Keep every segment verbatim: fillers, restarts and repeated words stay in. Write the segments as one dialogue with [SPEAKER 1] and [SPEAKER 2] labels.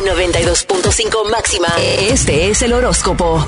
[SPEAKER 1] en noventa y dos punto cinco máxima. Este es el horóscopo.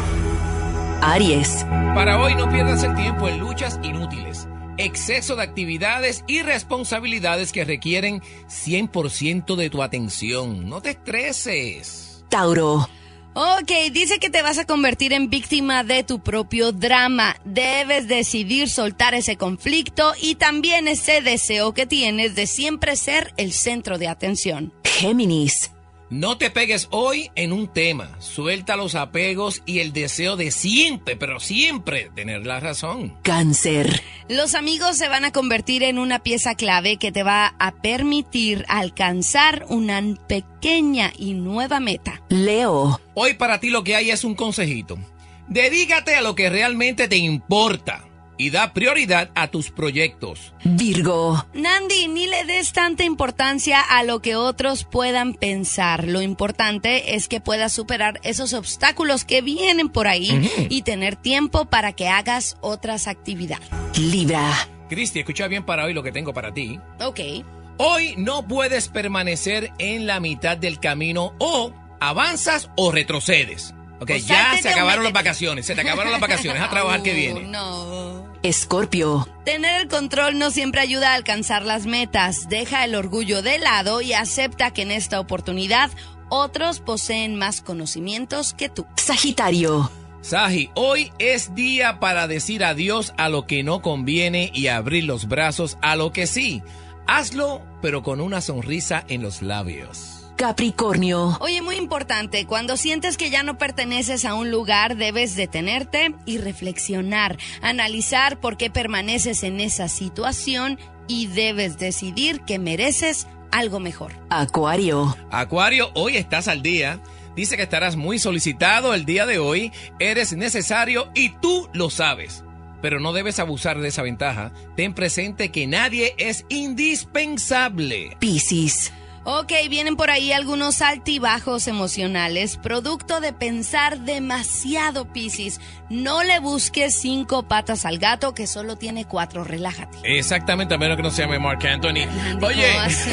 [SPEAKER 1] Aries.
[SPEAKER 2] Para hoy no pierdas el tiempo en luchas inútiles, exceso de actividades y responsabilidades que requieren cien por ciento de tu atención. No te estreses.
[SPEAKER 1] Tauro.
[SPEAKER 3] Ok, dice que te vas a convertir en víctima de tu propio drama. Debes decidir soltar ese conflicto y también ese deseo que tienes de siempre ser el centro de atención.
[SPEAKER 1] Géminis.
[SPEAKER 2] No te pegues hoy en un tema. Suelta los apegos y el deseo de siempre, pero siempre tener la razón.
[SPEAKER 1] Cáncer.
[SPEAKER 3] Los amigos se van a convertir en una pieza clave que te va a permitir alcanzar una pequeña y nueva meta.
[SPEAKER 1] Leo.
[SPEAKER 2] Hoy para ti lo que hay es un consejito. Dedícate a lo que realmente te importa y da prioridad a tus proyectos.
[SPEAKER 1] Virgo.
[SPEAKER 3] Nandi, ni le des tanta importancia a lo que otros puedan pensar. Lo importante es que puedas superar esos obstáculos que vienen por ahí uh-huh. y tener tiempo para que hagas otras actividades.
[SPEAKER 1] Libra.
[SPEAKER 2] Cristi, escucha bien para hoy lo que tengo para ti.
[SPEAKER 3] Ok.
[SPEAKER 2] Hoy no puedes permanecer en la mitad del camino, o avanzas o retrocedes. Ok, pues ya se acabaron las vacaciones, se te acabaron las vacaciones, a trabajar uh, que viene.
[SPEAKER 3] No.
[SPEAKER 1] Escorpio.
[SPEAKER 3] Tener el control no siempre ayuda a alcanzar las metas. Deja el orgullo de lado y acepta que en esta oportunidad otros poseen más conocimientos que tú.
[SPEAKER 1] Sagitario.
[SPEAKER 2] Sagi, hoy es día para decir adiós a lo que no conviene y abrir los brazos a lo que sí. Hazlo, pero con una sonrisa en los labios.
[SPEAKER 1] Capricornio.
[SPEAKER 3] Oye, muy importante, cuando sientes que ya no perteneces a un lugar, debes detenerte y reflexionar, analizar por qué permaneces en esa situación y debes decidir que mereces algo mejor.
[SPEAKER 1] Acuario.
[SPEAKER 2] Acuario, hoy estás al día. Dice que estarás muy solicitado el día de hoy. Eres necesario y tú lo sabes. Pero no debes abusar de esa ventaja. Ten presente que nadie es indispensable.
[SPEAKER 1] Piscis.
[SPEAKER 3] Ok, vienen por ahí algunos altibajos emocionales, producto de pensar demasiado, Piscis. No le busques cinco patas al gato que solo tiene cuatro, relájate.
[SPEAKER 2] Exactamente, a menos que no se llame Mark Anthony. Oye.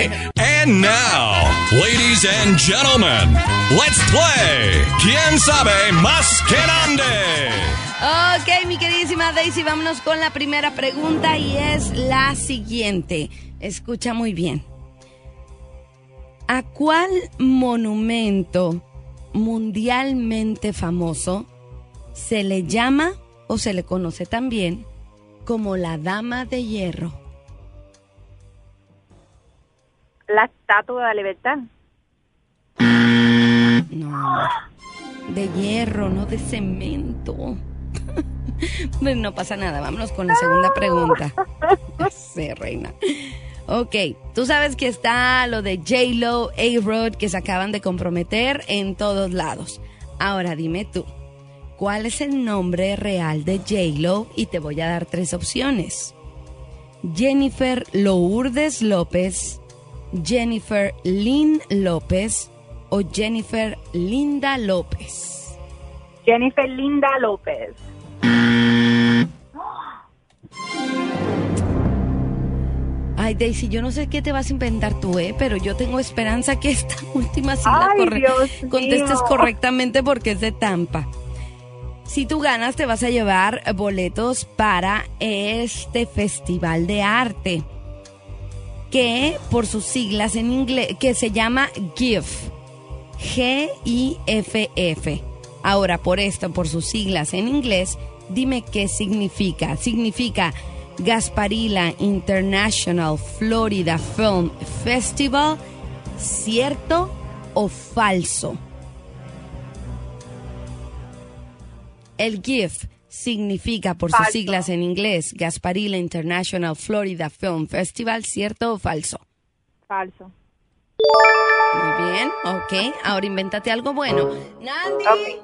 [SPEAKER 4] And now, ladies and gentlemen, let's play ¿Quién sabe más que Nandi?
[SPEAKER 3] Ok, mi queridísima Daisy, vámonos con la primera pregunta y es la siguiente. Escucha muy bien. ¿A cuál monumento mundialmente famoso se le llama o se le conoce también como la Dama de Hierro?
[SPEAKER 5] La Estatua de la Libertad.
[SPEAKER 3] No, de hierro, no de cemento. No pasa nada, vámonos con la segunda pregunta. Sí, reina. Ok, tú sabes que está lo de J-Lo, A-Rod, que se acaban de comprometer en todos lados. Ahora dime tú, ¿cuál es el nombre real de J-Lo? Y te voy a dar tres opciones. Jennifer Lourdes López, Jennifer Lynn López o Jennifer Linda López.
[SPEAKER 5] Jennifer Linda López.
[SPEAKER 3] Ay, Daisy, yo no sé qué te vas a inventar tú, ¿eh? Pero yo tengo esperanza que esta última sí la corre- contestes correctamente porque es de Tampa. Si tú ganas, te vas a llevar boletos para este festival de arte que por sus siglas en inglés, que se llama GIF, G I F F. Ahora, por esto, por sus siglas en inglés, dime qué significa. Significa Gasparilla International Florida Film Festival, ¿cierto o falso? El GIF significa, por
[SPEAKER 5] falso.
[SPEAKER 3] sus siglas en inglés, Gasparilla International Florida Film Festival, ¿cierto o falso?
[SPEAKER 5] Falso.
[SPEAKER 3] Muy bien, ok. Ahora invéntate algo bueno. Nandi.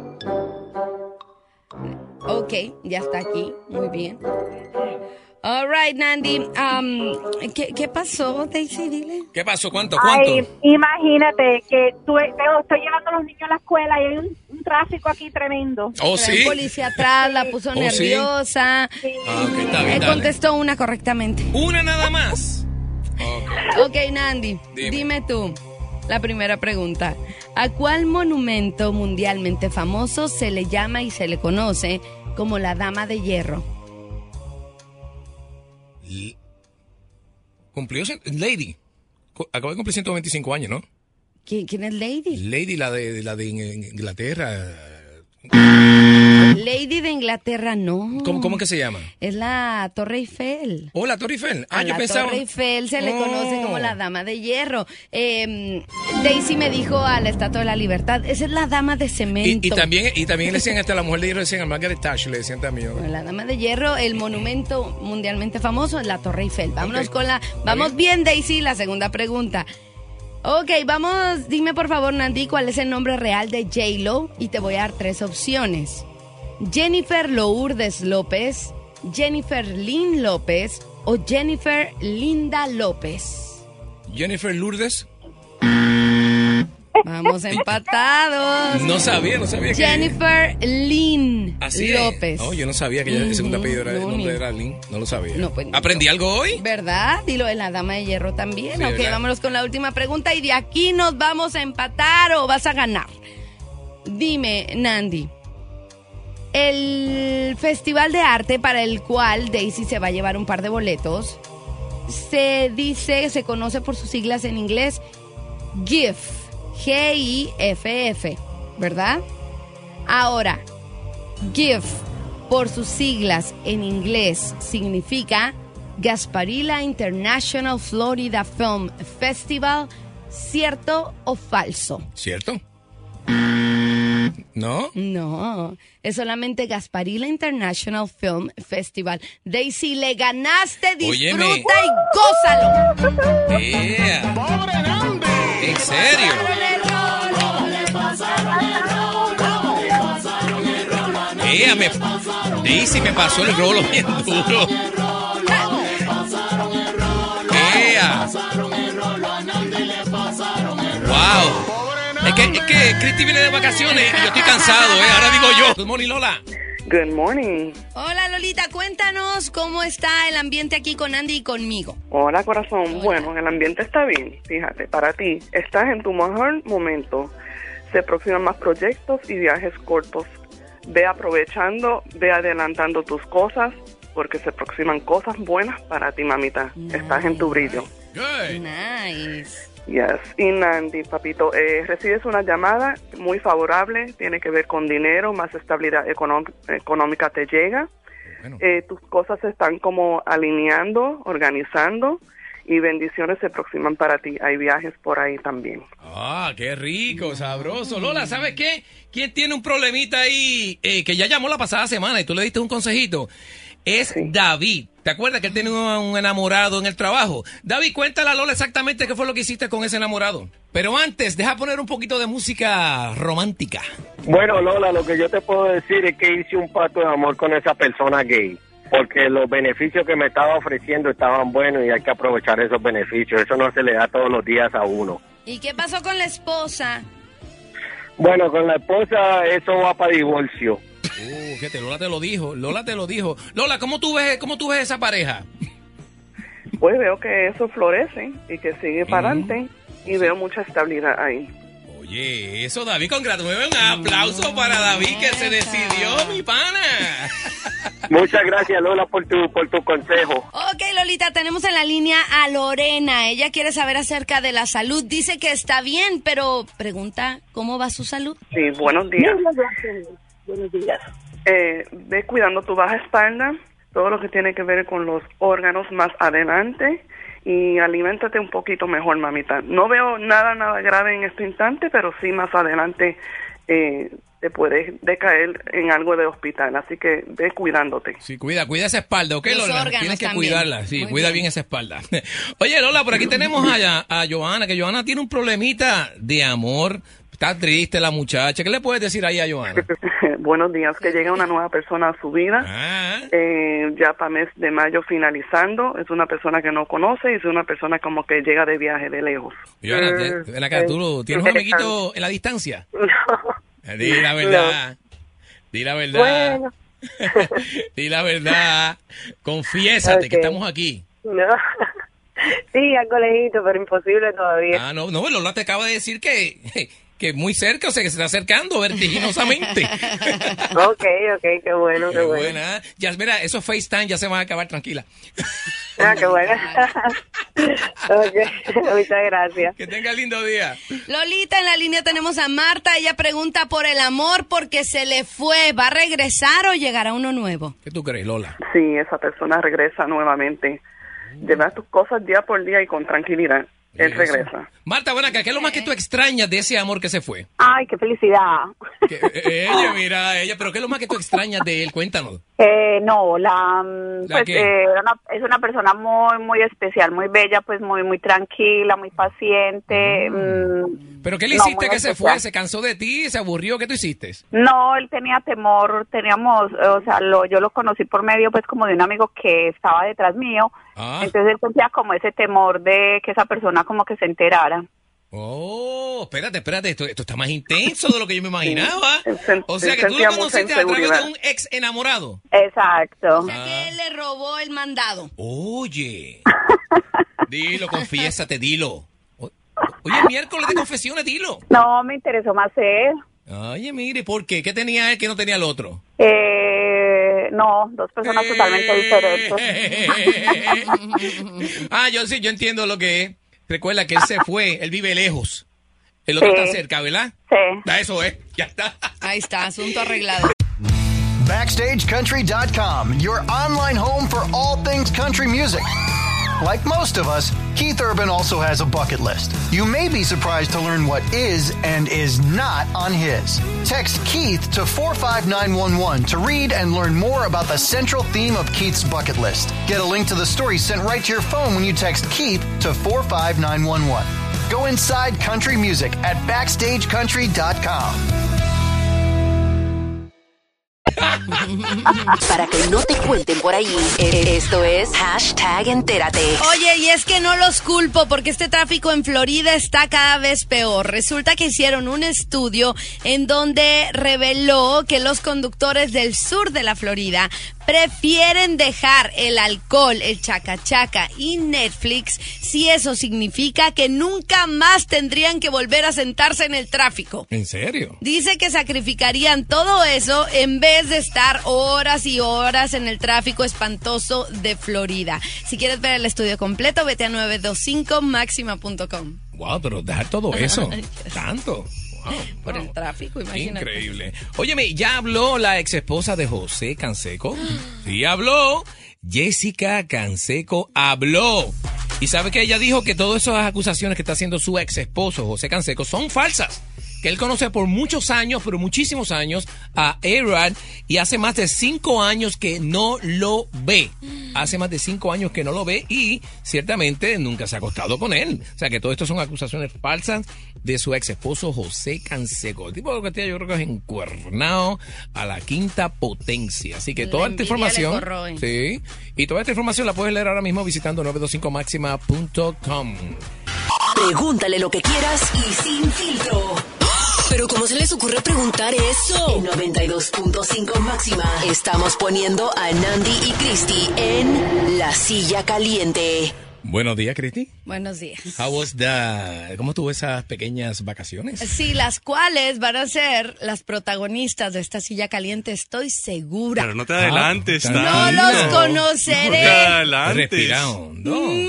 [SPEAKER 5] Ok.
[SPEAKER 3] Ok, ya está aquí. Muy bien. All right, Nandi. Um, ¿qué, ¿Qué pasó, Daisy? Dile.
[SPEAKER 2] ¿Qué pasó? ¿Cuánto? ¿Cuánto?
[SPEAKER 5] Ay, imagínate que tú, estoy llevando a los niños a la escuela y hay un, un tráfico aquí tremendo.
[SPEAKER 2] ¿Oh,
[SPEAKER 3] La
[SPEAKER 2] sí?
[SPEAKER 3] policía atrás la puso
[SPEAKER 2] ¿Oh,
[SPEAKER 3] nerviosa.
[SPEAKER 5] Sí.
[SPEAKER 2] Ah, ok, está bien,
[SPEAKER 3] Él
[SPEAKER 2] dale.
[SPEAKER 3] contestó una correctamente.
[SPEAKER 2] ¿Una nada más? Ok.
[SPEAKER 3] Ok, Nandi,
[SPEAKER 2] Dime.
[SPEAKER 3] dime tú. La primera pregunta. ¿A cuál monumento mundialmente famoso se le llama y se le conoce como la Dama de Hierro?
[SPEAKER 2] L- Cumplió cien- Lady. Co- Acaba de cumplir ciento veinticinco años, ¿no?
[SPEAKER 3] ¿Quién, quién es Lady?
[SPEAKER 2] Lady, la de la de In- Inglaterra.
[SPEAKER 3] Lady de Inglaterra, no.
[SPEAKER 2] ¿Cómo, cómo que se llama?
[SPEAKER 3] Es la Torre Eiffel.
[SPEAKER 2] Oh, la Torre Eiffel. Ah,
[SPEAKER 3] A
[SPEAKER 2] yo
[SPEAKER 3] la
[SPEAKER 2] pensaba.
[SPEAKER 3] Torre Eiffel se le
[SPEAKER 2] Oh.
[SPEAKER 3] conoce como la Dama de Hierro. Eh, Daisy me dijo a la Estatua de la Libertad, esa es la Dama de Cemento.
[SPEAKER 2] Y, y también y también le decían hasta a la mujer de hierro, le decían a Margaret Thatcher, le decían también.
[SPEAKER 3] Bueno, la Dama de Hierro, el monumento mundialmente famoso es la Torre Eiffel. Vámonos
[SPEAKER 2] Ok.
[SPEAKER 3] con la... Vamos bien, Daisy, la segunda pregunta. Ok, vamos, dime por favor, Nandi, ¿cuál es el nombre real de J-Lo? Y te voy a dar tres opciones. Jennifer Lourdes López, Jennifer Lynn López o Jennifer Linda López.
[SPEAKER 2] Jennifer Lourdes.
[SPEAKER 3] Vamos empatados.
[SPEAKER 2] No sabía, no sabía que.
[SPEAKER 3] Jennifer Lynn
[SPEAKER 2] Así es.
[SPEAKER 3] López.
[SPEAKER 2] Oh, yo no sabía que ella- el segundo
[SPEAKER 3] Ujú,
[SPEAKER 2] apellido era, el
[SPEAKER 3] no,
[SPEAKER 2] nombre
[SPEAKER 3] ni-
[SPEAKER 2] era Lynn. No lo sabía.
[SPEAKER 3] No, pues,
[SPEAKER 2] ¿Aprendí
[SPEAKER 3] no.
[SPEAKER 2] algo hoy?
[SPEAKER 3] ¿Verdad? Y lo de la Dama de Hierro también.
[SPEAKER 2] Sí,
[SPEAKER 3] ok,
[SPEAKER 2] ¿verdad?
[SPEAKER 3] vámonos con la última pregunta y de aquí nos vamos a empatar o vas a ganar. Dime, Nandi, el festival de arte para el cual Daisy se va a llevar un par de boletos se dice, se conoce por sus siglas en inglés G I F, G I F F, ¿verdad? Ahora, G I F, por sus siglas en inglés, significa Gasparilla International Florida Film Festival, ¿cierto o falso?
[SPEAKER 2] ¿Cierto? ¿No?
[SPEAKER 3] No, es solamente Gasparilla International Film Festival. Daisy, le ganaste, disfruta
[SPEAKER 2] Óyeme.
[SPEAKER 3] y gózalo.
[SPEAKER 2] Yeah. ¿En serio? Ella me... Daisy me pasó el rolo bien duro. Ella. Wow. Es que, es que Cristi viene de vacaciones y yo estoy cansado, ¿eh? Ahora digo yo. Good morning, Lola.
[SPEAKER 6] Good morning.
[SPEAKER 3] Hola Lolita, cuéntanos cómo está el ambiente aquí con Andy y conmigo.
[SPEAKER 6] Hola, corazón. Bueno, el ambiente está bien. Fíjate, para ti, estás en tu mejor momento. Se aproximan más proyectos y viajes cortos. Ve aprovechando, ve adelantando tus cosas, porque se aproximan cosas buenas para ti, mamita.
[SPEAKER 3] Nice.
[SPEAKER 6] Estás en tu brillo.
[SPEAKER 2] Good.
[SPEAKER 3] Nice.
[SPEAKER 6] Yes. Y Nandi, papito, eh, recibes una llamada muy favorable, tiene que ver con dinero, más estabilidad económ- económica te llega.
[SPEAKER 2] Bueno.
[SPEAKER 6] Eh, tus cosas se están como alineando, organizando y bendiciones se aproximan para ti. Hay viajes por ahí también.
[SPEAKER 2] Ah, qué rico, sabroso. Lola, ¿sabes qué? ¿Quién tiene un problemita ahí eh, que ya llamó la pasada semana y tú le diste un consejito? Es
[SPEAKER 6] Sí.
[SPEAKER 2] David. ¿Te acuerdas que él tiene un, un enamorado en el trabajo? David, cuéntale a Lola exactamente qué fue lo que hiciste con ese enamorado. Pero antes, deja poner un poquito de música romántica.
[SPEAKER 7] Bueno, Lola, lo que yo te puedo decir es que hice un pacto de amor con esa persona gay, porque los beneficios que me estaba ofreciendo estaban buenos y hay que aprovechar esos beneficios. Eso no se le da todos los días a uno.
[SPEAKER 3] ¿Y qué pasó con la esposa?
[SPEAKER 7] Bueno, con la esposa eso va para divorcio.
[SPEAKER 2] Uh, fíjate, Lola te lo dijo, Lola te lo dijo. Lola, ¿cómo tú ves, cómo tú ves esa pareja?
[SPEAKER 6] Pues veo que eso florece y que sigue para
[SPEAKER 2] Ujú.
[SPEAKER 6] adelante y veo mucha estabilidad ahí.
[SPEAKER 2] Oye, eso David, congratulemente, un aplauso para David que se decidió, mi pana.
[SPEAKER 7] Muchas gracias, Lola, por tu por tu consejo.
[SPEAKER 3] Ok, Lolita, tenemos en la línea a Lorena. Ella quiere saber acerca de la salud. Dice que está bien, pero pregunta, ¿cómo va su salud?
[SPEAKER 6] Sí, buenos días.
[SPEAKER 5] Buenos días.
[SPEAKER 6] Eh, ve cuidando tu baja espalda, todo lo que tiene que ver con los órganos más adelante y aliméntate un poquito mejor, mamita. No veo nada, nada grave en este instante, pero sí más adelante eh, te puedes decaer en algo de hospital, así que ve cuidándote.
[SPEAKER 2] Sí, cuida, cuida esa espalda, ¿ok,
[SPEAKER 3] Los
[SPEAKER 2] Lola?
[SPEAKER 3] órganos
[SPEAKER 2] Tienes que
[SPEAKER 3] también.
[SPEAKER 2] cuidarla, sí,
[SPEAKER 3] Muy
[SPEAKER 2] cuida
[SPEAKER 3] bien.
[SPEAKER 2] bien. esa espalda. Oye, Lola, por aquí tenemos a, a Johanna, que Johanna tiene un problemita de amor. Está triste la muchacha. ¿Qué le puedes decir ahí a Johanna?
[SPEAKER 6] Buenos días, que llega una nueva persona a su vida.
[SPEAKER 2] Ah,
[SPEAKER 6] Eh, ya para mes de mayo finalizando, es una persona que no conoce y es una persona como que llega de viaje de lejos.
[SPEAKER 2] Johanna, te- ven acá, tú tienes un amiguito en la distancia. Eh, Di la verdad. Di la verdad.
[SPEAKER 5] Bueno.
[SPEAKER 2] Di la verdad. Confiésate que
[SPEAKER 5] Ok.
[SPEAKER 2] estamos aquí.
[SPEAKER 5] No. Sí, al colegito, pero imposible todavía.
[SPEAKER 2] Ah, no, no, Lola te acaba de decir que, que muy cerca, o sea, que se está acercando vertiginosamente.
[SPEAKER 5] Ok, ok, qué bueno, qué,
[SPEAKER 2] Qué
[SPEAKER 5] bueno.
[SPEAKER 2] buena. Ya, mira, esos FaceTime ya se van a acabar, tranquila.
[SPEAKER 5] Ah, qué buena. Ok, muchas gracias.
[SPEAKER 2] Que tenga lindo día.
[SPEAKER 3] Lolita, en la línea tenemos a Marta. Ella pregunta por el amor porque se le fue. ¿Va a regresar o llegará uno nuevo?
[SPEAKER 2] ¿Qué tú crees, Lola?
[SPEAKER 6] Sí, esa persona regresa nuevamente. Lleva tus cosas día por día y con tranquilidad. Él
[SPEAKER 2] Eso.
[SPEAKER 6] regresa.
[SPEAKER 2] Marta, bueno, acá, ¿qué es lo más que tú extrañas de ese amor que se fue?
[SPEAKER 5] Ay, qué felicidad.
[SPEAKER 2] Que- eh, ella, mira, ella, pero ¿qué es lo más que tú extrañas de él? Cuéntanos.
[SPEAKER 5] Eh, no, la, mm,
[SPEAKER 2] ¿La
[SPEAKER 5] pues,
[SPEAKER 2] qué?
[SPEAKER 5] eh, era una- es una persona muy, muy especial, muy bella, pues muy, muy tranquila, muy paciente. mm,
[SPEAKER 2] ¿Pero qué le
[SPEAKER 5] no,
[SPEAKER 2] hiciste
[SPEAKER 5] muy
[SPEAKER 2] que se
[SPEAKER 5] especial.
[SPEAKER 2] fue? ¿Se cansó de ti? ¿Se aburrió? ¿Qué tú hiciste?
[SPEAKER 5] No, él tenía temor, teníamos, eh, o sea, lo, yo lo conocí por medio, pues, como de un amigo que estaba detrás mío.
[SPEAKER 2] Ah.
[SPEAKER 5] Entonces él sentía como ese temor de que esa persona como que se enterara.
[SPEAKER 2] Oh, espérate, espérate, esto, esto está más intenso de lo que yo me imaginaba.
[SPEAKER 6] Él sen-
[SPEAKER 2] O sea,
[SPEAKER 6] él
[SPEAKER 2] que tú
[SPEAKER 6] sentía
[SPEAKER 2] lo
[SPEAKER 6] mucha
[SPEAKER 2] conociste a través de
[SPEAKER 6] inseguridad.
[SPEAKER 2] un ex enamorado.
[SPEAKER 5] Exacto.
[SPEAKER 3] O sea que él le robó el mandado.
[SPEAKER 2] Oye, dilo, confiésate, dilo. O- Oye, miércoles de confesiones, dilo.
[SPEAKER 5] No, me interesó más él.
[SPEAKER 2] Oye, mire, ¿por qué? ¿Qué tenía él que no tenía el otro?
[SPEAKER 5] Eh, no, dos personas totalmente diferentes.
[SPEAKER 2] Ah, yo sí, yo entiendo lo que es. Recuerda que él se fue, él vive lejos. El otro
[SPEAKER 5] Sí.
[SPEAKER 2] está cerca, ¿verdad?
[SPEAKER 5] Sí.
[SPEAKER 2] Ah, eso es, ya está.
[SPEAKER 3] Ahí está, asunto arreglado.
[SPEAKER 8] Backstage Country dot com, your online home for all things country music. Like most of us, Keith Urban also has a bucket list. You may be surprised to learn what is and is not on his. Text Keith to four five nine one one to read and learn more about the central theme of Keith's bucket list. Get a link to the story sent right to your phone when you text Keith to four five nine one one. Go inside country music at backstage country dot com.
[SPEAKER 1] Para que no te cuenten por ahí, esto es hashtag entérate.
[SPEAKER 3] Oye, y es que no los culpo porque este tráfico en Florida está cada vez peor. Resulta que hicieron un estudio en donde reveló que los conductores del sur de la Florida prefieren dejar el alcohol, el chacachaca y Netflix si eso significa que nunca más tendrían que volver a sentarse en el tráfico.
[SPEAKER 2] ¿En serio?
[SPEAKER 3] Dice que sacrificarían todo eso en vez de estar horas y horas en el tráfico espantoso de Florida. Si quieres ver el estudio completo, vete a nueve dos cinco máxima punto com.
[SPEAKER 2] Wow, pero dejar todo eso. Tanto. Wow,
[SPEAKER 3] Por
[SPEAKER 2] wow.
[SPEAKER 3] el tráfico, imagínate.
[SPEAKER 2] Increíble. Óyeme, ¿ya habló la ex esposa de José Canseco? Sí, habló. Jessica Canseco habló. Y sabe que ella dijo que todas esas acusaciones que está haciendo su ex esposo, José Canseco, son falsas. Que él conoce por muchos años, pero muchísimos años, a A-Rod y hace más de cinco años que no lo ve. Hace más de cinco años que no lo ve y ciertamente nunca se ha acostado con él. O sea que todo esto son acusaciones falsas de su ex esposo José Canseco. El tipo de lo que tiene, yo creo que es encuernado a la quinta potencia. Así que
[SPEAKER 3] La
[SPEAKER 2] toda esta
[SPEAKER 3] envidia le
[SPEAKER 2] información,
[SPEAKER 3] corroe.
[SPEAKER 2] sí, y toda esta información la puedes leer ahora mismo visitando nueve dos cinco máxima punto com.
[SPEAKER 1] Pregúntale lo que quieras y sin filtro. ¿Pero cómo se les ocurre preguntar eso? En noventa y dos punto cinco Máxima estamos poniendo a Nandi y Cristi en La Silla Caliente.
[SPEAKER 2] Buenos días, Cristi.
[SPEAKER 3] Buenos días.
[SPEAKER 2] How was the... ¿Cómo tuvo esas pequeñas vacaciones?
[SPEAKER 3] Sí, las cuales van a ser las protagonistas de esta silla caliente, estoy segura.
[SPEAKER 9] Pero no te adelantes,
[SPEAKER 2] Ah,
[SPEAKER 3] No
[SPEAKER 9] tanto.
[SPEAKER 3] los
[SPEAKER 9] No te
[SPEAKER 3] conoceré.
[SPEAKER 9] adelantes.
[SPEAKER 2] Respira hondo.
[SPEAKER 3] Ma.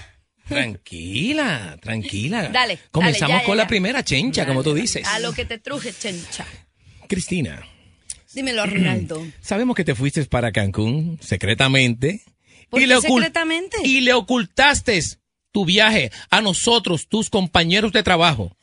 [SPEAKER 2] Tranquila, tranquila.
[SPEAKER 3] Dale,
[SPEAKER 2] Comenzamos
[SPEAKER 3] dale, ya,
[SPEAKER 2] con
[SPEAKER 3] ya,
[SPEAKER 2] la
[SPEAKER 3] ya.
[SPEAKER 2] primera chencha, como tú dices.
[SPEAKER 3] A lo que te truje, chencha.
[SPEAKER 2] Cristina,
[SPEAKER 3] Dímelo, Ronaldo.
[SPEAKER 2] sabemos que te fuiste para Cancún secretamente.
[SPEAKER 3] ¿Por qué
[SPEAKER 2] ocult-
[SPEAKER 3] secretamente?
[SPEAKER 2] Y le ocultaste tu viaje a nosotros, tus compañeros de trabajo.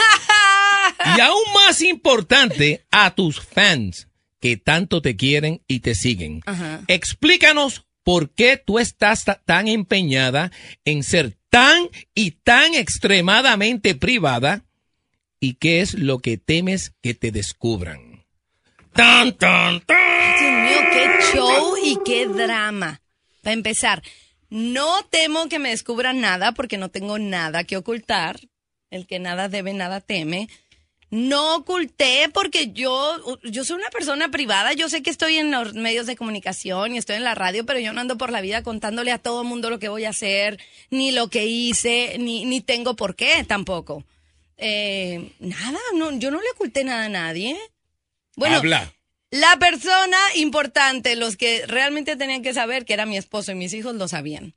[SPEAKER 2] Y aún más importante, a tus fans que tanto te quieren y te siguen.
[SPEAKER 3] Ajá.
[SPEAKER 2] Explícanos por qué tú estás ta- tan empeñada en ser tan y tan extremadamente privada y qué es lo que temes que te descubran. ¡Tan, tan, tan!
[SPEAKER 3] Dios mío, qué show y qué drama. Para empezar, no temo que me descubran nada porque no tengo nada que ocultar. El que nada debe, nada teme. No oculté porque yo, yo soy una persona privada. Yo sé que estoy en los medios de comunicación y estoy en la radio, pero yo no ando por la vida contándole a todo el mundo lo que voy a hacer, ni lo que hice, ni, ni tengo por qué tampoco. Eh, nada, no, yo no le oculté nada a nadie. Bueno,
[SPEAKER 2] Habla.
[SPEAKER 3] La persona importante, los que realmente tenían que saber, que era mi esposo y mis hijos, lo sabían.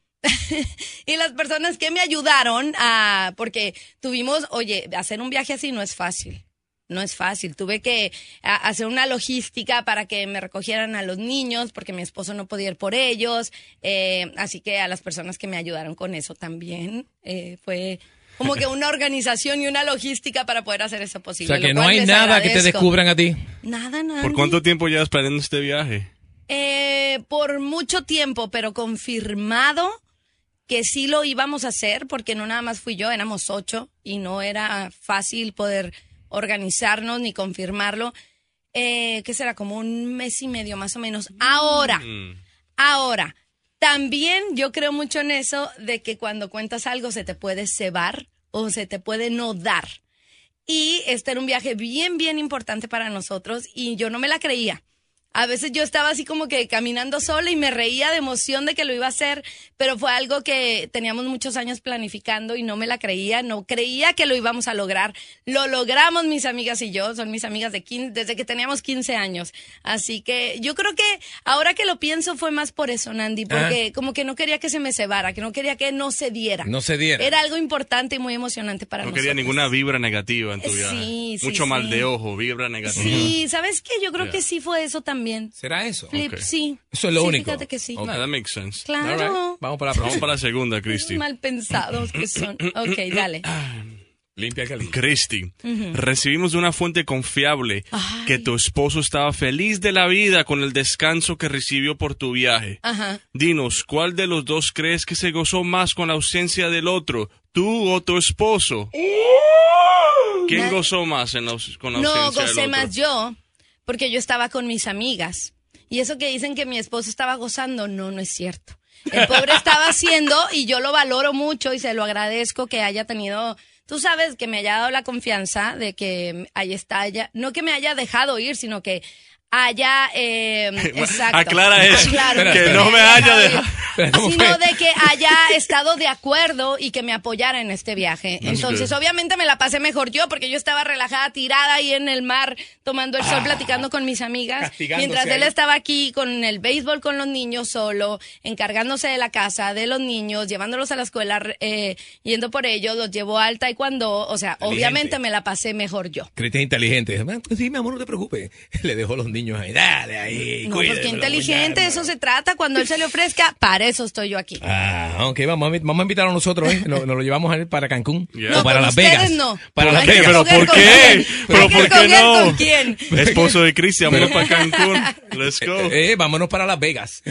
[SPEAKER 3] Y las personas que me ayudaron a, porque tuvimos, oye, hacer un viaje así no es fácil, no es fácil. Tuve que a, hacer una logística para que me recogieran a los niños, porque mi esposo no podía ir por ellos, eh, así que a las personas que me ayudaron con eso también, eh, fue como que una organización y una logística para poder hacer eso posible.
[SPEAKER 2] O sea, que no hay nada que te descubran a ti.
[SPEAKER 3] Nada, nada.
[SPEAKER 9] ¿Por cuánto tiempo llevas planeando este viaje?
[SPEAKER 3] Eh, por mucho tiempo, pero confirmado que sí lo íbamos a hacer, porque no nada más fui yo, éramos ocho y no era fácil poder organizarnos ni confirmarlo. Eh, ¿Qué será? Como un mes y medio más o menos. Ahora, mm. ahora, también yo creo mucho en eso de que cuando cuentas algo se te puede cebar o se te puede no dar. Y este era un viaje bien, bien importante para nosotros y yo no me la creía. A veces yo estaba así como que caminando sola y me reía de emoción de que lo iba a hacer, pero fue algo que teníamos muchos años planificando y no me la creía, no creía que lo íbamos a lograr. Lo logramos mis amigas y yo, son mis amigas de quince, desde que teníamos quince años. Así que yo creo que ahora que lo pienso fue más por eso, Nandi, porque ah. como que no quería que se me cebara, que no quería que no se diera.
[SPEAKER 2] No se diera.
[SPEAKER 3] Era algo importante y muy emocionante para
[SPEAKER 9] no
[SPEAKER 3] nosotros.
[SPEAKER 9] No quería ninguna vibra negativa en tu viaje.
[SPEAKER 3] Sí, sí,
[SPEAKER 9] Mucho
[SPEAKER 3] sí.
[SPEAKER 9] mal de ojo, vibra negativa.
[SPEAKER 3] Sí, ¿sabes qué? Yo creo yeah. que sí fue eso también.
[SPEAKER 2] ¿Será eso?
[SPEAKER 3] Flip,
[SPEAKER 9] okay.
[SPEAKER 3] sí.
[SPEAKER 2] Eso es lo
[SPEAKER 3] sí,
[SPEAKER 2] único.
[SPEAKER 3] Fíjate que sí.
[SPEAKER 9] Okay. Nah, that makes sense.
[SPEAKER 3] Claro.
[SPEAKER 2] Right. Vamos para la
[SPEAKER 9] Vamos para la segunda, Cristi.
[SPEAKER 3] Mal pensados que son. Ok, dale.
[SPEAKER 2] Limpia que limpia.
[SPEAKER 9] Cristi, uh-huh. recibimos de una fuente confiable
[SPEAKER 3] Ay.
[SPEAKER 9] que tu esposo estaba feliz de la vida con el descanso que recibió por tu viaje.
[SPEAKER 3] Ajá.
[SPEAKER 9] Dinos, ¿cuál de los dos crees que se gozó más con la ausencia del otro? ¿Tú o tu esposo? ¿Quién
[SPEAKER 3] Na-
[SPEAKER 9] gozó más en la, con la ausencia del otro?
[SPEAKER 3] No, gocé más yo, porque yo estaba con mis amigas. Y eso que dicen que mi esposo estaba gozando, no, no es cierto. El pobre estaba haciendo y yo lo valoro mucho y se lo agradezco que haya tenido, tú sabes, que me haya dado la confianza de que ahí está ella, no que me haya dejado ir, sino que haya, eh, exacto.
[SPEAKER 9] Aclara eso,
[SPEAKER 3] Aclaro,
[SPEAKER 9] que,
[SPEAKER 3] que
[SPEAKER 9] no me, me haya dejado.
[SPEAKER 3] Sino de que haya estado de acuerdo y que me apoyara en este viaje. Entonces, obviamente me la pasé mejor yo, porque yo estaba relajada, tirada ahí en el mar, tomando el sol, ah, platicando con mis amigas, mientras él ahí. estaba aquí con el béisbol con los niños solo, encargándose de la casa, de los niños, llevándolos a la escuela, eh, yendo por ellos, los llevó al taekwondo, o sea, obviamente me la pasé mejor yo.
[SPEAKER 2] Crees inteligente. Sí, mi amor, no te preocupes. Le dejó los niños ahí, dale ahí.
[SPEAKER 3] No, porque inteligente, eso se trata, cuando él se le ofrezca, para eso estoy yo aquí.
[SPEAKER 2] Ah, ok, vamos a, vamos a invitar a nosotros, ¿eh? Nos, nos lo llevamos a ir para Cancún.
[SPEAKER 9] Yeah.
[SPEAKER 3] No,
[SPEAKER 2] o para Las
[SPEAKER 3] ustedes
[SPEAKER 2] Vegas.
[SPEAKER 3] no.
[SPEAKER 2] Para Las
[SPEAKER 9] ¿Qué?
[SPEAKER 2] Vegas.
[SPEAKER 9] ¿Pero por qué? ¿Pero por qué no?
[SPEAKER 3] ¿Con quién?
[SPEAKER 9] Esposo de Cristian, vámonos para Cancún. Let's go.
[SPEAKER 2] Eh, eh, vámonos para Las Vegas.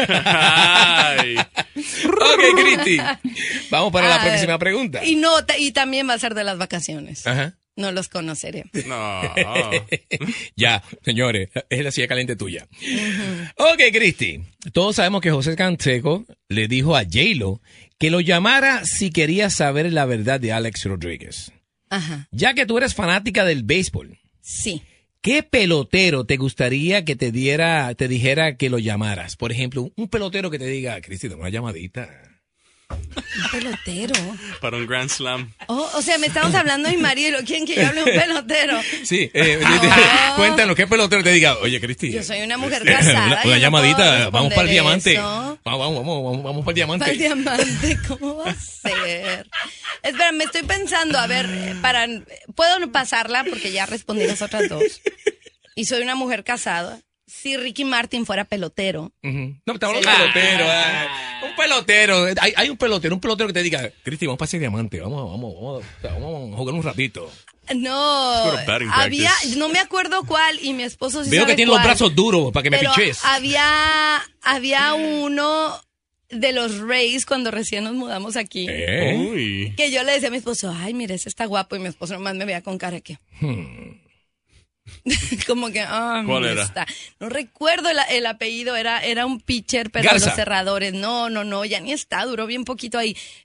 [SPEAKER 9] Ay.
[SPEAKER 2] Ok, Cristi. Vamos para la próxima pregunta.
[SPEAKER 3] Y, no, y también va a ser de las vacaciones.
[SPEAKER 2] Ajá.
[SPEAKER 3] No los conoceré.
[SPEAKER 9] No.
[SPEAKER 2] Ya, señores, es la silla caliente tuya. Uh-huh. Ok, Cristi. Todos sabemos que José Canseco le dijo a J-Lo que lo llamara si quería saber la verdad de Alex Rodríguez.
[SPEAKER 3] Ajá.
[SPEAKER 2] Ya que tú eres fanática del béisbol.
[SPEAKER 3] Sí.
[SPEAKER 2] ¿Qué pelotero te gustaría que te diera, te dijera que lo llamaras? Por ejemplo, un pelotero que te diga, Cristi, dame una llamadita.
[SPEAKER 3] Un pelotero.
[SPEAKER 9] Para un Grand Slam.
[SPEAKER 3] Oh, o sea, me estamos hablando de Marielo. ¿Quién que yo hable un pelotero?
[SPEAKER 2] Sí, eh, oh. Cuéntanos, ¿qué pelotero te diga? Oye, Cristi.
[SPEAKER 3] Yo soy una mujer casada.
[SPEAKER 2] Una, una llamadita,
[SPEAKER 3] no
[SPEAKER 2] vamos para el diamante.
[SPEAKER 3] Eso.
[SPEAKER 2] Vamos, vamos, vamos, vamos para el diamante.
[SPEAKER 3] Para el diamante, ¿cómo va a ser? Espera, me estoy pensando, a ver, para puedo pasarla porque ya respondí las otras dos. Y soy una mujer casada. Si Ricky Martin fuera pelotero. Uh-huh.
[SPEAKER 2] No, estamos hablando de pelotero. Ah, un pelotero. Hay, hay un pelotero, un pelotero que te diga, Cristi, vamos para ese diamante. Vamos, vamos, vamos, vamos a jugar un ratito.
[SPEAKER 3] No, había, no me acuerdo cuál, y mi esposo sí
[SPEAKER 2] Veo
[SPEAKER 3] sabe
[SPEAKER 2] que tiene
[SPEAKER 3] cuál,
[SPEAKER 2] los brazos duros para que me
[SPEAKER 3] pero
[SPEAKER 2] piches.
[SPEAKER 3] Había, había uno de los Rays cuando recién nos mudamos aquí.
[SPEAKER 2] ¿Eh?
[SPEAKER 9] Uy.
[SPEAKER 3] Que yo le decía a mi esposo, ay, mire, ese está guapo, y mi esposo nomás me veía con cara que... Hmm. Como que, ah,
[SPEAKER 9] ¿cuál era?
[SPEAKER 3] Está. No recuerdo el, el apellido, era, era un pitcher, pero
[SPEAKER 2] Garza.
[SPEAKER 3] Los cerradores, no, no, no, ya ni está, duró bien poquito ahí.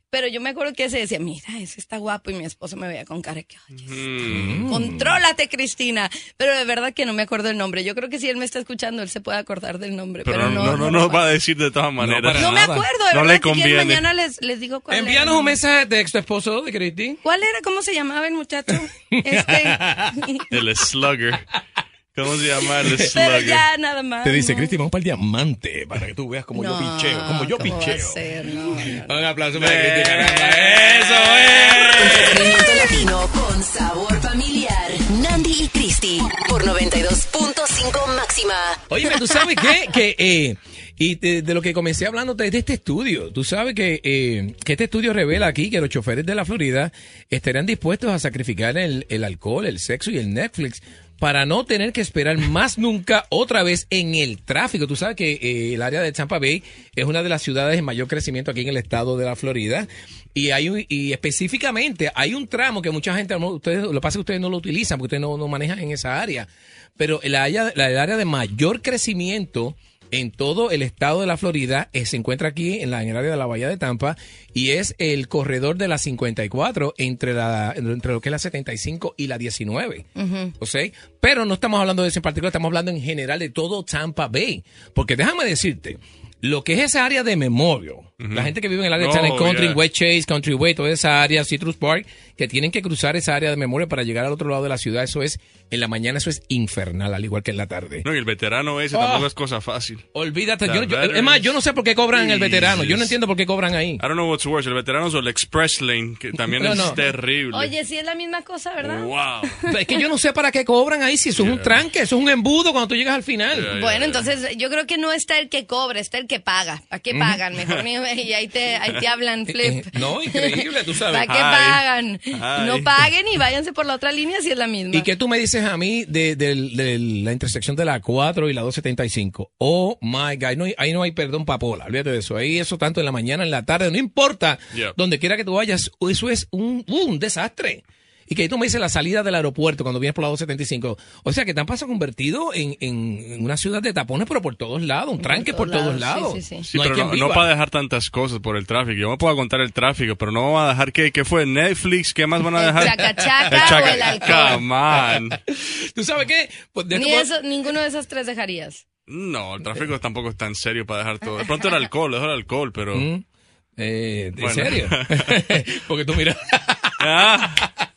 [SPEAKER 3] Pero yo me acuerdo que se decía, mira, ese está guapo, y mi esposo me veía con cara que, oye,
[SPEAKER 9] Mm.
[SPEAKER 3] contrólate, Cristina. Pero de verdad que no me acuerdo el nombre. Yo creo que si él me está escuchando, él se puede acordar del nombre.
[SPEAKER 9] Pero,
[SPEAKER 3] Pero,
[SPEAKER 9] no,
[SPEAKER 3] no,
[SPEAKER 9] no, no,
[SPEAKER 3] no,
[SPEAKER 9] nos va a decir de todas maneras.
[SPEAKER 2] para
[SPEAKER 3] No me
[SPEAKER 2] nada.
[SPEAKER 3] acuerdo, de
[SPEAKER 9] No
[SPEAKER 3] verdad.
[SPEAKER 9] le
[SPEAKER 3] Si quieren,
[SPEAKER 9] conviene.
[SPEAKER 3] mañana les, les digo cuál
[SPEAKER 2] Envíanos
[SPEAKER 3] era.
[SPEAKER 2] un mensaje de texto, esposo de Cristi.
[SPEAKER 3] ¿Cuál era? ¿Cómo se llamaba el muchacho? Este.
[SPEAKER 9] El slugger. ¿Cómo se llama el
[SPEAKER 3] Pero
[SPEAKER 9] slugger?
[SPEAKER 3] ya, nada más.
[SPEAKER 2] Te dice,
[SPEAKER 3] no.
[SPEAKER 2] Cristi, vamos para el diamante, para que tú veas como yo
[SPEAKER 3] No,
[SPEAKER 2] picheo, como yo
[SPEAKER 3] ¿cómo va a
[SPEAKER 2] picheo.
[SPEAKER 3] ser? No, no, no.
[SPEAKER 2] Un aplauso para Cristi, caramba. ¡Eso es!
[SPEAKER 1] Entretenimiento latino con sabor familiar. Nandy y Cristi por noventa y dos punto cinco máxima.
[SPEAKER 2] Oye, ¿tú sabes qué? Que, eh, y de, de lo que comencé hablando de, de este estudio, tú sabes que, eh, que este estudio revela aquí que los choferes de la Florida estarían dispuestos a sacrificar el, el alcohol, el sexo y el Netflix para no tener que esperar más nunca otra vez en el tráfico. Tú sabes que eh, el área de Tampa Bay es una de las ciudades de mayor crecimiento aquí en el estado de la Florida. Y hay un, y específicamente hay un tramo que mucha gente, ustedes, lo que pasa es que ustedes no lo utilizan porque ustedes no, no manejan en esa área. Pero el área, la, el área de mayor crecimiento en todo el estado de la Florida eh, se encuentra aquí en, la, en el área de la Bahía de Tampa, y es el corredor de la cincuenta y cuatro entre la entre lo que es la setenta y cinco y la diecinueve.
[SPEAKER 3] Ujú.
[SPEAKER 2] ¿O sea? Pero no estamos hablando de eso en particular, estamos hablando en general de todo Tampa Bay. Porque déjame decirte, lo que es esa área de Memorial,
[SPEAKER 9] Ujú.
[SPEAKER 2] la gente que vive en el área de
[SPEAKER 9] Oh,
[SPEAKER 2] Channel Country,
[SPEAKER 9] yeah.
[SPEAKER 2] West Chase, Country Way, toda esa área, Citrus Park, que tienen que cruzar esa área de Memorial para llegar al otro lado de la ciudad, eso es, en la mañana eso es infernal, al igual que en la tarde.
[SPEAKER 9] No, y el veterano ese
[SPEAKER 2] Oh.
[SPEAKER 9] tampoco es cosa fácil.
[SPEAKER 2] Olvídate,
[SPEAKER 9] The
[SPEAKER 2] yo, yo- es
[SPEAKER 9] veterans.
[SPEAKER 2] más, yo no sé por qué cobran en el veterano, yo no
[SPEAKER 9] Jesus.
[SPEAKER 2] entiendo por qué cobran ahí.
[SPEAKER 9] I don't know what's worse, el veterano o el express lane, que también
[SPEAKER 2] No,
[SPEAKER 9] es
[SPEAKER 2] no.
[SPEAKER 9] terrible.
[SPEAKER 3] Oye, sí es la misma cosa, ¿verdad?
[SPEAKER 9] Wow.
[SPEAKER 2] Es que yo no sé para qué cobran ahí, si eso es un tranque, eso es un embudo cuando tú llegas al final.
[SPEAKER 9] Yeah.
[SPEAKER 3] Bueno, entonces yo creo que no está el que cobra, está el que paga. ¿Para qué pagan? Mejor ni y ahí te, ahí te hablan,
[SPEAKER 2] Eh,
[SPEAKER 3] Flip.
[SPEAKER 2] eh, no, increíble, tú sabes.
[SPEAKER 3] ¿Para qué
[SPEAKER 9] Ay.
[SPEAKER 3] pagan?
[SPEAKER 9] Ay.
[SPEAKER 3] No paguen y váyanse por la otra línea si es la misma.
[SPEAKER 2] ¿Y qué tú me dices a mí de, de- de la intersección de la cuatro y la dos setenta y cinco? Oh my God, no hay- ahí no hay perdón papola, olvídate de eso. Ahí eso tanto en la mañana, en la tarde, no importa.
[SPEAKER 9] Yep.
[SPEAKER 2] Donde quiera que tú vayas, eso es un, un desastre. Y que ahí tú me dices la salida del aeropuerto cuando vienes por la dos setenta y cinco. O sea que Tampa se ha convertido en, en- en una ciudad de tapones, pero por todos lados, un tranque por
[SPEAKER 3] todos
[SPEAKER 2] todos
[SPEAKER 3] lados,
[SPEAKER 2] lados.
[SPEAKER 3] sí, sí, sí.
[SPEAKER 9] Sí,
[SPEAKER 2] No hay
[SPEAKER 9] pero
[SPEAKER 2] quien
[SPEAKER 9] no,
[SPEAKER 2] viva.
[SPEAKER 9] no para dejar tantas cosas por el tráfico. Yo me puedo contar el tráfico, pero no vamos a dejar que, ¿qué fue? Netflix, ¿qué más van a
[SPEAKER 3] El
[SPEAKER 9] dejar?
[SPEAKER 3] chacachaca o el alcohol.
[SPEAKER 9] Come on.
[SPEAKER 2] ¿Tú sabes qué? Pues de
[SPEAKER 3] Ni
[SPEAKER 2] esto-
[SPEAKER 3] eso, ninguno de esos tres dejarías.
[SPEAKER 9] No, el tráfico tampoco es tan serio para dejar todo. De pronto el alcohol, dejo el alcohol, pero...
[SPEAKER 2] Mm. Eh, ¿En
[SPEAKER 9] Bueno.
[SPEAKER 2] serio? Porque tú miras...
[SPEAKER 9] Ah,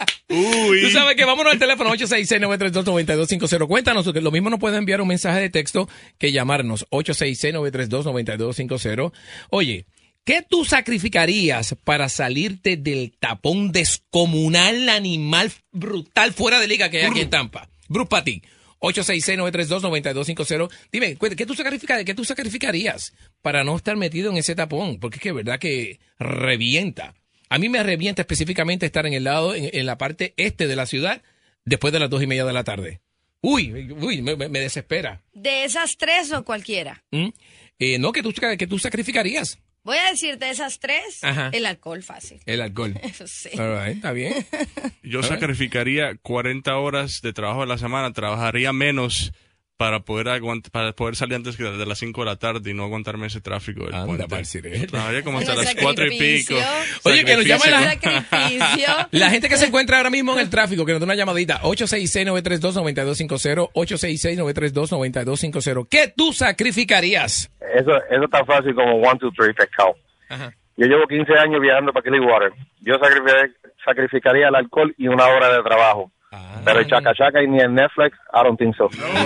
[SPEAKER 9] uy.
[SPEAKER 2] Tú sabes que vámonos al teléfono ocho seis seis, nueve tres dos, nueve dos cinco cero. Cuéntanos, que lo mismo nos puede enviar un mensaje de texto que llamarnos ocho seis seis, nueve tres dos, nueve dos cinco cero. Oye, ¿qué tú sacrificarías para salirte del tapón descomunal, animal brutal fuera de liga que hay aquí en Tampa? Bruce para ti. ocho seis seis, nueve tres dos, nueve dos cinco cero. Dime, cu- ¿qué tú, sacrificarías, ¿qué tú sacrificarías para no estar metido en ese tapón? Porque es que es verdad que revienta. A mí me revienta específicamente estar en el lado, en, en la parte este de la ciudad, después de las dos y media de la tarde. Uy, uy, me, me- me desespera.
[SPEAKER 3] De esas tres o cualquiera.
[SPEAKER 2] ¿Mm? Eh, no, que tú, que tú sacrificarías
[SPEAKER 3] Voy a decirte de esas tres,
[SPEAKER 2] Ajá.
[SPEAKER 3] el alcohol fácil.
[SPEAKER 2] el alcohol.
[SPEAKER 3] Eso sí.
[SPEAKER 2] All right, está bien.
[SPEAKER 9] Yo sacrificaría cuarenta horas de trabajo a la semana, trabajaría menos para poder aguant- para poder salir antes que de las cinco de la tarde y no aguantarme ese tráfico del
[SPEAKER 2] Anda,
[SPEAKER 9] puente.
[SPEAKER 2] parcirete.
[SPEAKER 9] Trabajaría como hasta
[SPEAKER 3] Bueno,
[SPEAKER 9] las cuatro y pico.
[SPEAKER 3] sacrificio.
[SPEAKER 2] Oye, que nos llama la-
[SPEAKER 3] Sacrificio.
[SPEAKER 2] La gente que se encuentra ahora mismo en el tráfico, que nos dé una llamadita, ocho seis seis, nueve tres dos, nueve dos cinco cero, ocho seis seis, nueve tres dos, nueve dos cinco cero. ¿Qué tú sacrificarías?
[SPEAKER 7] Eso, eso tan fácil como one, two, three, pescado.
[SPEAKER 2] Ajá.
[SPEAKER 7] Yo llevo quince años viajando para Clearwater. Yo sacrificaría, sacrificaría el alcohol y una hora de trabajo.
[SPEAKER 2] Ah.
[SPEAKER 7] Pero el chaca chaca y ni el Netflix, I don't think so.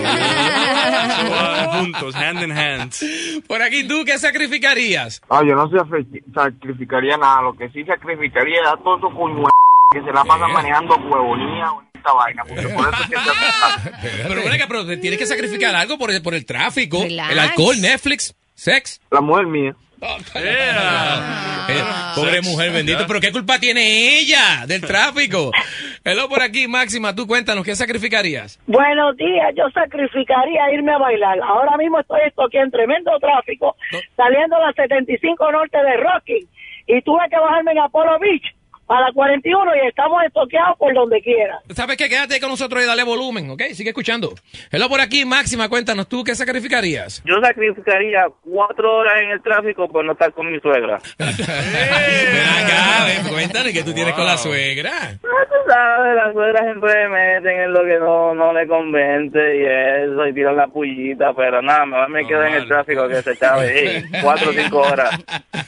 [SPEAKER 9] Ah, juntos, hand in hand.
[SPEAKER 2] Por aquí, ¿tú qué sacrificarías?
[SPEAKER 10] Ah, yo no sacri- sacrificaría nada. Lo que sí sacrificaría es a todos esos coñuelos que se la pasan manejando huevonía o esta vaina. Porque por eso es que se
[SPEAKER 2] Pero ven acá, pero te tienes que sacrificar algo por el, por el tráfico,
[SPEAKER 3] Relax.
[SPEAKER 2] el alcohol, Netflix, sex.
[SPEAKER 10] La mujer mía.
[SPEAKER 9] Yeah.
[SPEAKER 2] Eh, pobre
[SPEAKER 9] Sex.
[SPEAKER 2] mujer bendita,
[SPEAKER 9] Ya.
[SPEAKER 2] pero ¿qué culpa tiene ella del tráfico? Hello por aquí, Máxima, tú cuéntanos, ¿qué sacrificarías?
[SPEAKER 11] Buenos días, yo sacrificaría irme a bailar. Ahora mismo estoy esto aquí en tremendo tráfico,
[SPEAKER 2] No.
[SPEAKER 11] saliendo a la setenta y cinco norte de Rocky, y tuve que bajarme en Apollo Beach a la cuarenta y uno y estamos estoqueados por donde quiera.
[SPEAKER 2] ¿Sabes qué? Quédate con nosotros y dale volumen, ¿ok? Sigue escuchando. Hello por aquí, Máxima, cuéntanos, ¿tú qué sacrificarías?
[SPEAKER 10] Yo sacrificaría cuatro horas en el tráfico por no estar con mi suegra.
[SPEAKER 2] Ven acá, ven, cuéntanos, ¿qué tú tienes con la suegra?
[SPEAKER 10] Ah, tú sabes, las suegras siempre me meten en lo que no, no le convence y eso, y tiran la pullita, pero nada, me, me quedo en el tráfico que se chave, hey, cuatro o cinco horas.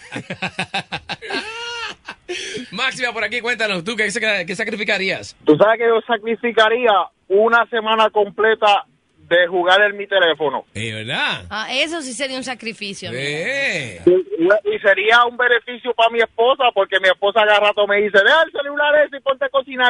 [SPEAKER 2] Máxima, por aquí, cuéntanos, ¿tú qué, qué sacrificarías?
[SPEAKER 12] Tú sabes que yo sacrificaría una semana completa de jugar en mi teléfono.
[SPEAKER 2] ¿Es verdad?
[SPEAKER 3] Ah, eso sí sería un sacrificio.
[SPEAKER 2] Eh.
[SPEAKER 12] Y, y sería un beneficio para mi esposa, porque mi esposa cada rato me dice, deja el celular ese y ponte a cocinar.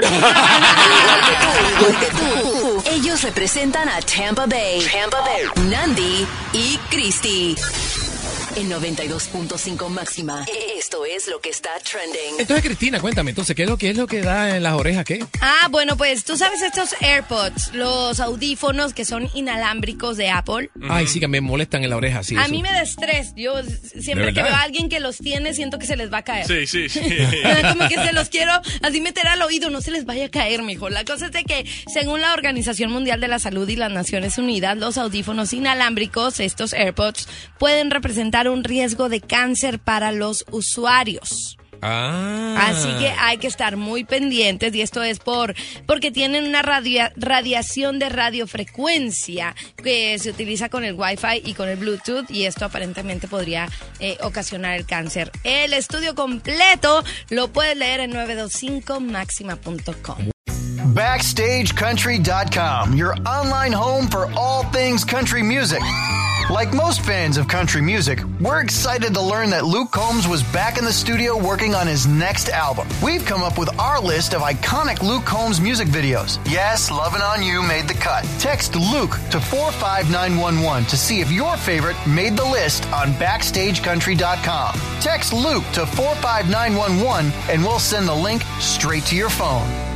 [SPEAKER 1] Ellos representan a Tampa Bay. Tampa Bay. Nandi y Christy. En noventa y dos punto cinco Máxima. Esto es lo que está trending.
[SPEAKER 2] Entonces, Cristina, cuéntame, entonces, ¿qué es lo que es lo que da en las orejas, qué?
[SPEAKER 3] Ah, bueno, pues, tú sabes estos AirPods, los audífonos que son inalámbricos de Apple.
[SPEAKER 2] Ay, sí, que me molestan en la oreja, sí.
[SPEAKER 3] A
[SPEAKER 2] eso.
[SPEAKER 3] mí me da estrés. Yo siempre que veo a alguien que los tiene, siento que se les va a caer.
[SPEAKER 9] Sí, sí, sí.
[SPEAKER 3] Como que se los quiero así meter al oído, no se les vaya a caer, mijo. La cosa es de que, según la Organización Mundial de la Salud y las Naciones Unidas, los audífonos inalámbricos, estos AirPods, pueden representar un riesgo de cáncer para los usuarios.
[SPEAKER 2] Ah.
[SPEAKER 3] Así que hay que estar muy pendientes, y esto es por porque tienen una radia, radiación de radiofrecuencia que se utiliza con el Wi-Fi y con el Bluetooth, y esto aparentemente podría eh, ocasionar el cáncer. El estudio completo lo puedes leer en nueve dos cinco máxima punto com.
[SPEAKER 8] Backstage Country dot com, your online home for all things country music. Like most fans of country music, we're excited to learn that Luke Combs was back in the studio working on his next album. We've come up with our list of iconic Luke Combs music videos. Yes, Lovin' On You made the cut. Text Luke to four five nine one one to see if your favorite made the list on Backstage Country dot com. Text Luke to four five nine one one and we'll send the link straight to your phone.